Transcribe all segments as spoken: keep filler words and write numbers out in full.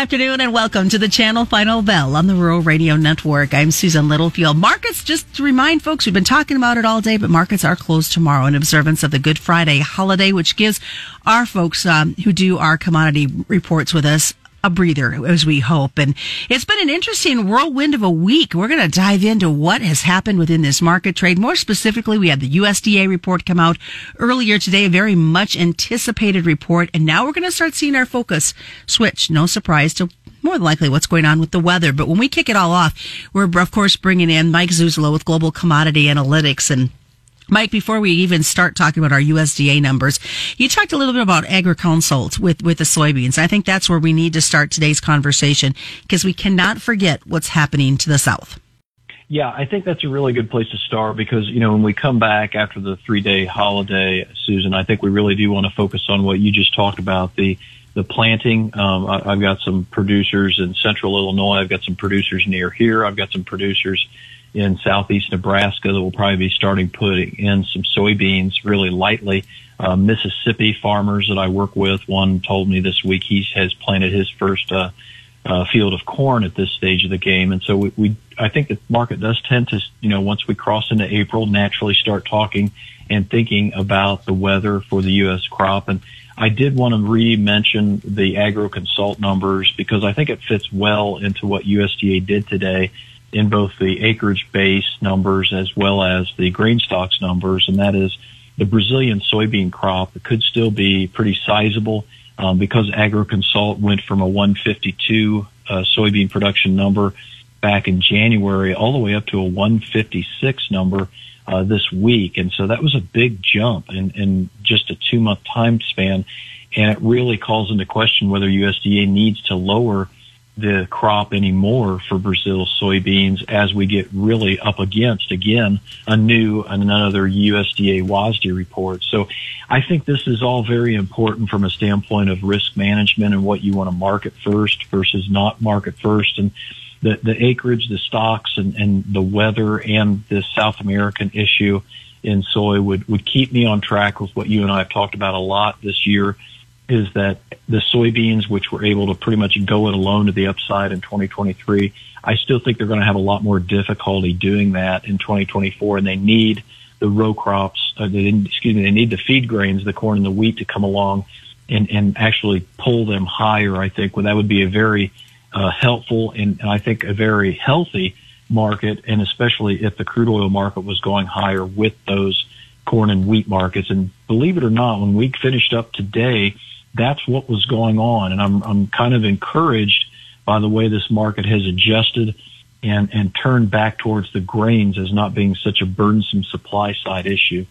afternoon and welcome to the Channel Final Bell on the Rural Radio Network. I'm Susan Littlefield. Markets, just to remind folks, we've been talking about it all day, but markets are closed tomorrow in observance of the Good Friday holiday, which gives our folks um, who do our commodity reports with us a breather, as we hope. And it's been an interesting whirlwind of a week. We're going to dive into what has happened within this market trade. More specifically, we had the U S D A report come out earlier today, a very much anticipated report. And now we're going to start seeing our focus switch. No surprise to more than likely what's going on with the weather. But when we kick it all off, we're, of course, bringing in Mike Zuzolo with Global Commodity Analytics. And Mike, before we even start talking about our U S D A numbers, you talked a little bit about AgriConsult with, with the soybeans. I think that's where we need to start today's conversation because we cannot forget what's happening to the South. Yeah, I think that's a really good place to start because, you know, when we come back after the three-day holiday, Susan, I think we really do want to focus on what you just talked about, the the planting. Um, I, I've got some producers in central Illinois. I've got some producers near here. I've got some producers in southeast Nebraska that will probably be starting putting in some soybeans really lightly. Uh, Mississippi farmers that I work with, one told me this week he has planted his first uh, uh, field of corn at this stage of the game. And so we, we, I think the market does tend to, you know, once we cross into April, naturally start talking and thinking about the weather for the U S crop. And I did want to re-mention the AgriConsult numbers because I think it fits well into what U S D A did today in both the acreage base numbers as well as the grain stocks numbers, and that is the Brazilian soybean crop. It could still be pretty sizable um, because AgriConsult went from a one fifty-two uh, soybean production number back in January all the way up to a one fifty-six number uh, this week. And so that was a big jump in, in just a two-month time span, and it really calls into question whether U S D A needs to lower the crop anymore for Brazil soybeans as we get really up against, again, a new and another U S D A W A S D report. So I think this is all very important from a standpoint of risk management and what you want to market first versus not market first. And the, the acreage, the stocks, and, and the weather and the South American issue in soy would, would keep me on track with what you and I have talked about a lot this year, is that the soybeans, which were able to pretty much go it alone to the upside in twenty twenty-three, I still think they're going to have a lot more difficulty doing that in twenty twenty-four, and they need the row crops, uh, they, excuse me, they need the feed grains, the corn and the wheat, to come along and, and actually pull them higher. I think well, that would be a very uh, helpful and, and I think a very healthy market, and especially if the crude oil market was going higher with those corn and wheat markets. And believe it or not, when we finished up today, that's what was going on. And I'm, I'm kind of encouraged by the way this market has adjusted and, and turned back towards the grains as not being such a burdensome supply side issue.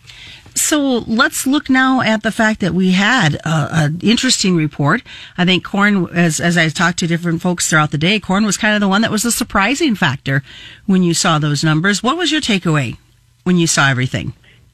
So let's look now at the fact that we had an interesting report. I think corn, as, as I talked to different folks throughout the day, corn was kind of the one that was the surprising factor when you saw those numbers. What was your takeaway when you saw everything?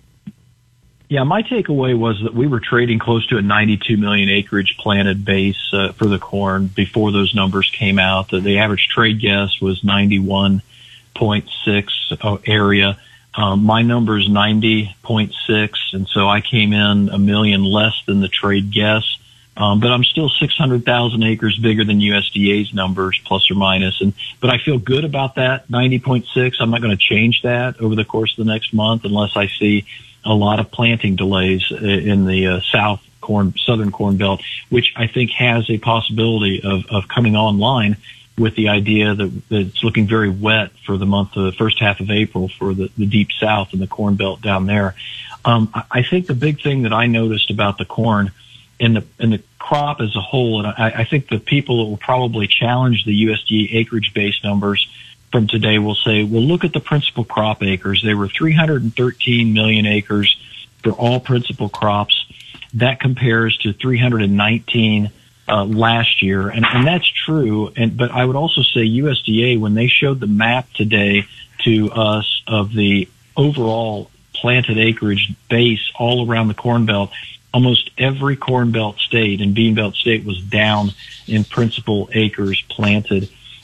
Yeah, my takeaway was that we were trading close to a ninety-two million acreage planted base uh, for the corn before those numbers came out. The, the average trade guess was ninety-one point six uh, area. Um, my number is ninety point six, and so I came in a million less than the trade guess. Um, but I'm still six hundred thousand acres bigger than U S D A's numbers, plus or minus. And but I feel good about that ninety point six. I'm not going to change that over the course of the next month unless I see a lot of planting delays in the uh, south corn, southern corn belt, which I think has a possibility of, of coming online with the idea that, that it's looking very wet for the month of the first half of April for the, the deep south and the corn belt down there. Um, I, I think the big thing that I noticed about the corn and the, and the crop as a whole, and I, I think the people that will probably challenge the U S D A acreage base numbers from today will say, well, look at the principal crop acres. They were three hundred thirteen million acres for all principal crops. That compares to three hundred nineteen uh, last year. And, and that's true. And, but I would also say U S D A, when they showed the map today to us of the overall planted acreage base all around the Corn Belt, almost every Corn Belt state and Bean Belt state was down in principal acres planted.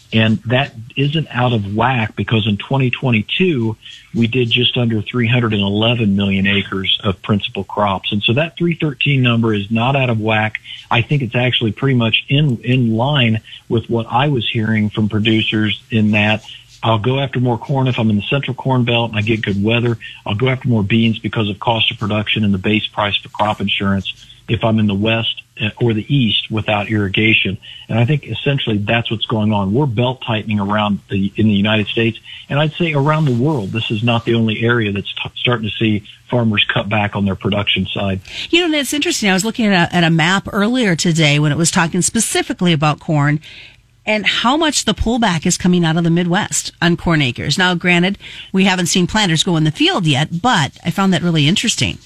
And that isn't out of whack because in twenty twenty-two, we did just under three hundred eleven million acres of principal crops. And so that three thirteen number is not out of whack. I think it's actually pretty much in, in line with what I was hearing from producers in that I'll go after more corn if I'm in the central corn belt and I get good weather. I'll go after more beans because of cost of production and the base price for crop insurance if I'm in the west or the east without irrigation. And I think essentially that's what's going on. We're belt tightening around the, in the United States, and I'd say around the world. This is not the only area that's t- starting to see farmers cut back on their production side. You know, and it's interesting. I was looking at a, at a map earlier today when it was talking specifically about corn and how much the pullback is coming out of the Midwest on corn acres. Now, granted, we haven't seen planters go in the field yet, but I found that really interesting.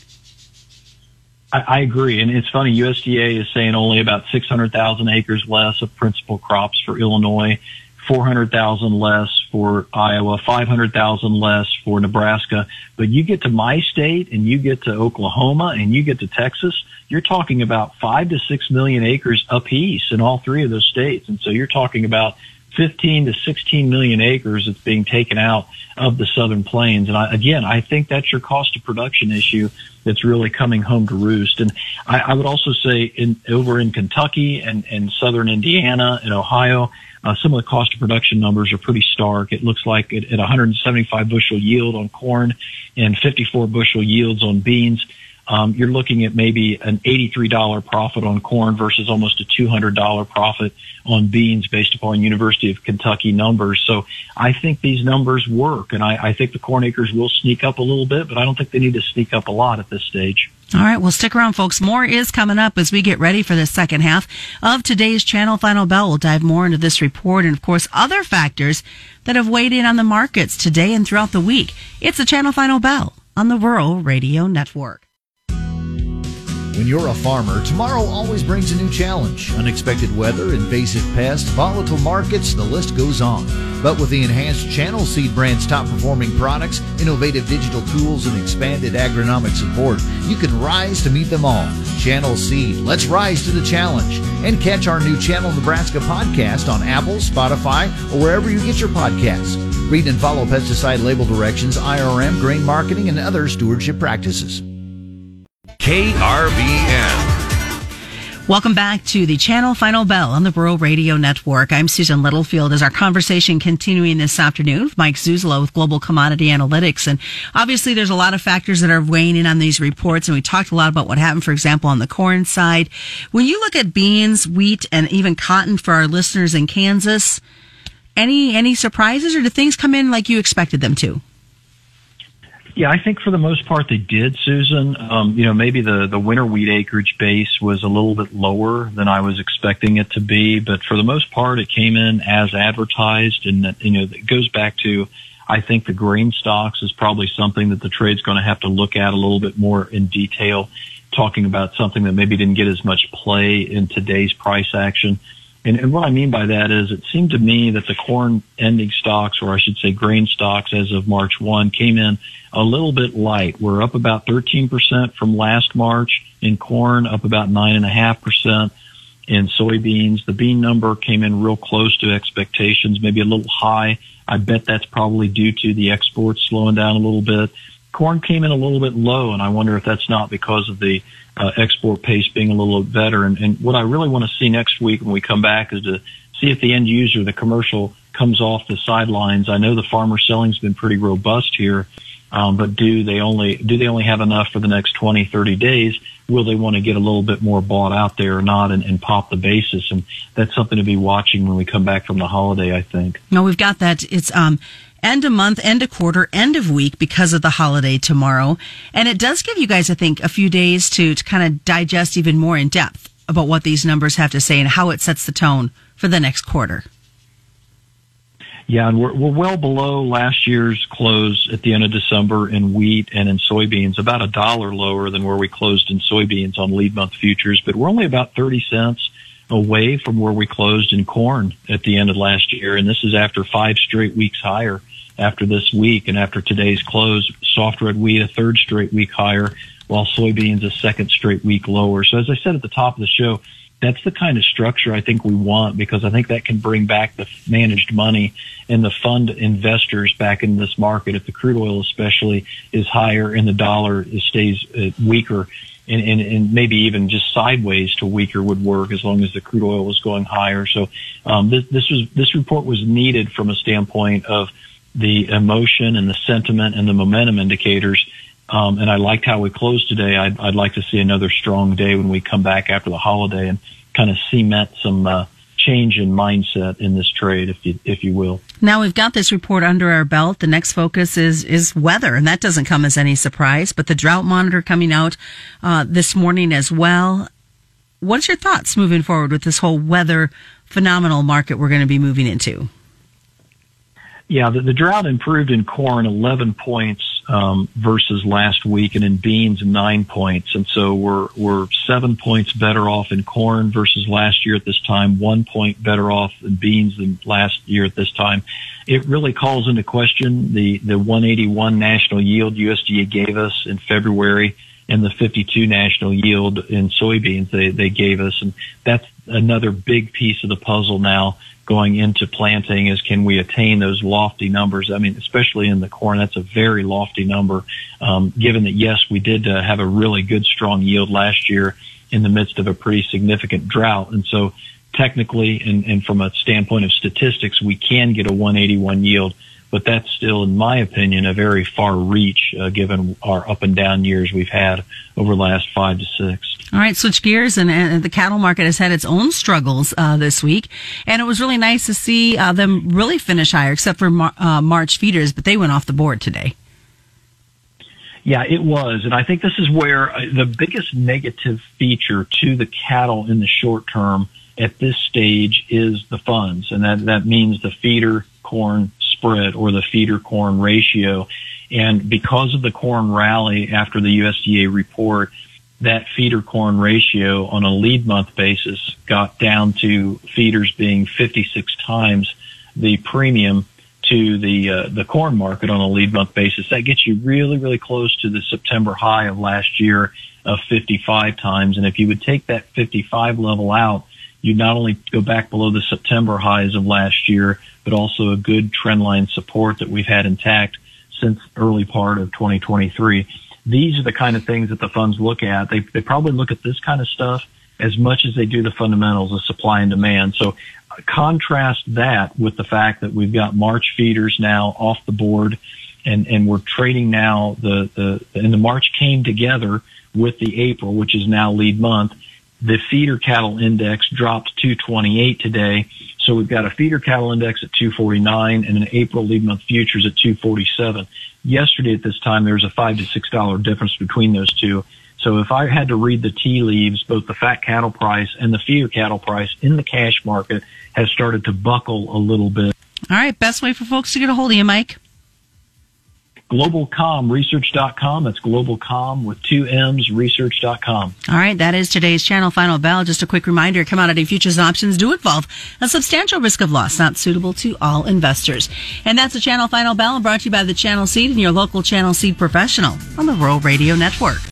I, I agree. And it's funny, U S D A is saying only about six hundred thousand acres less of principal crops for Illinois, four hundred thousand less for Iowa, five hundred thousand less for Nebraska. But you get to my state and you get to Oklahoma and you get to Texas, you're talking about five to six million acres apiece in all three of those states. And so you're talking about fifteen to sixteen million acres that's being taken out of the southern plains. And I, again, I think that's your cost of production issue that's really coming home to roost. And I, I would also say in over in Kentucky and, and southern Indiana and Ohio, uh, some of the cost of production numbers are pretty stark. It looks like at, at one hundred seventy-five bushel yield on corn and fifty-four bushel yields on beans, Um, you're looking at maybe an eighty-three dollars profit on corn versus almost a two hundred dollars profit on beans based upon University of Kentucky numbers. So I think these numbers work, and I, I think the corn acres will sneak up a little bit, but I don't think they need to sneak up a lot at this stage. All right, well, stick around, folks. More is coming up as we get ready for the second half of today's Channel Final Bell. We'll dive more into this report and, of course, other factors that have weighed in on the markets today and throughout the week. It's the Channel Final Bell on the Rural Radio Network. When you're a farmer, tomorrow always brings a new challenge. Unexpected weather, invasive pests, volatile markets, the list goes on. But with the enhanced Channel Seed brand's top-performing products, innovative digital tools, and expanded agronomic support, you can rise to meet them all. Channel Seed, let's rise to the challenge. And catch our new Channel Nebraska podcast on Apple, Spotify, or wherever you get your podcasts. Read and follow pesticide label directions, I R M, grain marketing, and other stewardship practices. K R V N. Welcome back to the Channel Final Bell on the Rural Radio Network. I'm Susan Littlefield as our conversation continuing this afternoon with Mike Zuzolo with Global Commodity Analytics. And obviously there's a lot of factors that are weighing in on these reports, and we talked a lot about what happened, for example, on the corn side. When you look at beans, wheat, and even cotton for our listeners in Kansas, any any surprises, or do things come in like you expected them to? Yeah, I think for the most part they did, Susan. Um, you know, maybe the, the winter wheat acreage base was a little bit lower than I was expecting it to be, but for the most part it came in as advertised. And, you know, it goes back to, I think the grain stocks is probably something that the trade's going to have to look at a little bit more in detail, talking about something that maybe didn't get as much play in today's price action. And, and what I mean by that is it seemed to me that the corn ending stocks, or I should say grain stocks as of March first, came in a little bit light. We're up about thirteen percent from last March in corn, up about nine point five percent in soybeans. The bean number came in real close to expectations, maybe a little high. I bet that's probably due to the exports slowing down a little bit. Corn came in a little bit low, and I wonder if that's not because of the uh, export pace being a little bit better. And, and what I really want to see next week when we come back is to see if the end user, the commercial, comes off the sidelines. I know the farmer selling's been pretty robust here, um, but do they only do they only have enough for the next twenty, thirty days? Will they want to get a little bit more bought out there or not, and, and pop the basis? And that's something to be watching when we come back from the holiday, I think. No, we've got that. It's um. end of month, end of quarter, end of week because of the holiday tomorrow. And it does give you guys, I think, a few days to, to kind of digest even more in depth about what these numbers have to say and how it sets the tone for the next quarter. Yeah, and we're, we're well below last year's close at the end of December in wheat and in soybeans, about a dollar lower than where we closed in soybeans on lead month futures, but we're only about thirty cents away from where we closed in corn at the end of last year. And this is after five straight weeks higher after this week. And after today's close, soft red wheat a third straight week higher, while soybeans a second straight week lower. So as I said at the top of the show, that's the kind of structure I think we want, because I think that can bring back the managed money and the fund investors back in this market. If the crude oil especially is higher and the dollar stays uh, weaker, and, and, and maybe even just sideways to weaker would work as long as the crude oil was going higher. So um, this, this was this report was needed from a standpoint of the emotion and the sentiment and the momentum indicators. Um, and I liked how we closed today. I'd, I'd like to see another strong day when we come back after the holiday and kind of cement some uh, change in mindset in this trade, if you if you will. Now we've got this report under our belt. The next focus is is weather, and that doesn't come as any surprise. But the drought monitor coming out uh, this morning as well. What's your thoughts moving forward with this whole weather phenomenal market we're going to be moving into? Yeah, the, the drought improved in corn eleven points um, versus last week, and in beans nine points. And so we're we're seven points better off in corn versus last year at this time, one point better off in beans than last year at this time. It really calls into question the, the one eighty-one national yield U S D A gave us in February and the fifty-two national yield in soybeans they, they gave us. And that's another big piece of the puzzle now going into planting, is can we attain those lofty numbers? I mean, especially in the corn, that's a very lofty number, um, given that, yes, we did uh, have a really good, strong yield last year in the midst of a pretty significant drought. And so technically, and, and from a standpoint of statistics, we can get a one eighty-one yield, but that's still, in my opinion, a very far reach, uh, given our up and down years we've had over the last five to six. All right, switch gears, and, and the cattle market has had its own struggles uh, this week, and it was really nice to see uh, them really finish higher, except for Mar- uh, March feeders, but they went off the board today. Yeah, it was, and I think this is where the biggest negative feature to the cattle in the short term at this stage is the funds, and that, that means the feeder corn spread or the feeder corn ratio. And because of the corn rally after the U S D A report, that feeder corn ratio on a lead month basis got down to feeders being fifty-six times the premium to the uh, the corn market on a lead month basis. That gets you really, really close to the September high of last year of fifty-five times. And if you would take that fifty-five level out, you'd not only go back below the September highs of last year, but also a good trend line support that we've had intact since early part of twenty twenty-three. These are the kind of things that the funds look at. They, they probably look at this kind of stuff as much as they do the fundamentals of supply and demand. So uh, contrast that with the fact that we've got March feeders now off the board, and, and we're trading now the, the, and the March came together with the April, which is now lead month. The feeder cattle index dropped two twenty-eight today. So we've got a feeder cattle index at two forty-nine and an April lead month futures at two forty-seven. Yesterday at this time, there was a five to six dollar difference between those two. So if I had to read the tea leaves, both the fat cattle price and the feeder cattle price in the cash market has started to buckle a little bit. All right, best way for folks to get a hold of you, Mike? global com research dot com. That's GlobalCom with two M's, research dot com. All right, that is today's Channel Final Bell. Just a quick reminder, commodity futures and options do involve a substantial risk of loss, not suitable to all investors. And that's the Channel Final Bell, brought to you by the Channel Seed and your local Channel Seed professional on the Rural Radio Network.